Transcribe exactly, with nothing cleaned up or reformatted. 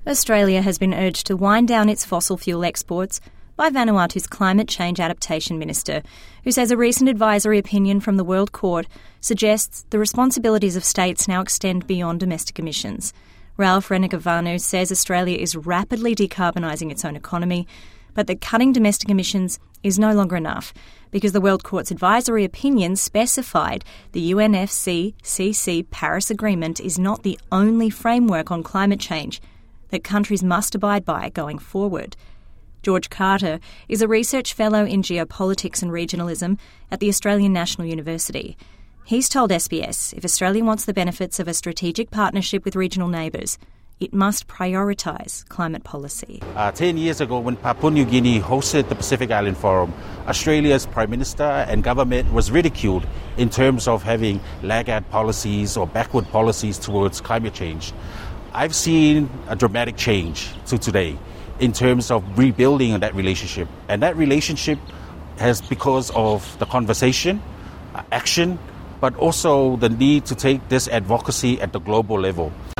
Australia has been urged to wind down its fossil fuel exports by Vanuatu's Climate Change Adaptation Minister, who says a recent advisory opinion from the World Court suggests the responsibilities of states now extend beyond domestic emissions. Ralph Ranagavanu says Australia is rapidly decarbonising its own economy, but that cutting domestic emissions is no longer enough because the World Court's advisory opinion specified the U N F C C C Paris Agreement is not the only framework on climate change that countries must abide by going forward. George Carter is a research fellow in geopolitics and regionalism at the Australian National University. He's told S B S if Australia wants the benefits of a strategic partnership with regional neighbours, it must prioritise climate policy. Uh, ten years ago, when Papua New Guinea hosted the Pacific Island Forum, Australia's Prime Minister and government was ridiculed in terms of having laggard policies or backward policies towards climate change. I've seen a dramatic change to today in terms of rebuilding that relationship. And that relationship has, because of the conversation, uh, action, but also the need to take this advocacy at the global level.